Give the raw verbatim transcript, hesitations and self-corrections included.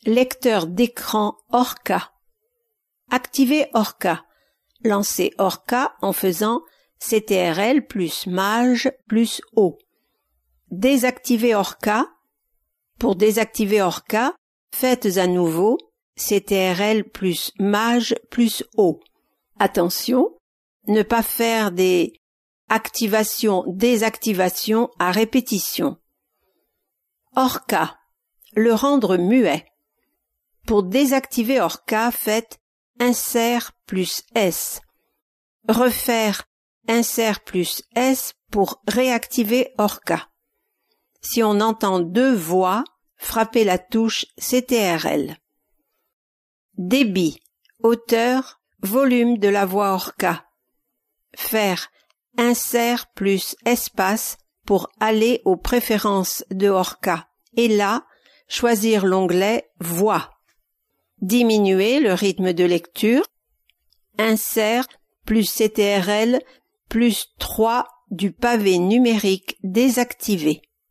Lecteur d'écran Orca. Activer Orca. Lancer Orca en faisant C T R L plus Maj plus O. Désactiver Orca. Pour désactiver Orca, faites à nouveau C T R L plus Maj plus O. Attention, ne pas faire des activations-désactivations à répétition. Orca. Le rendre muet. Pour désactiver Orca, faites insert plus S. Refaire insert plus S pour réactiver Orca. Si on entend deux voix, frappez la touche C T R L. Débit, hauteur, volume de la voix Orca. Faire insert plus espace pour aller aux préférences de Orca. Et là, choisir l'onglet Voix. Diminuer le rythme de lecture. Insert plus C T R L plus trois du pavé numérique désactivé.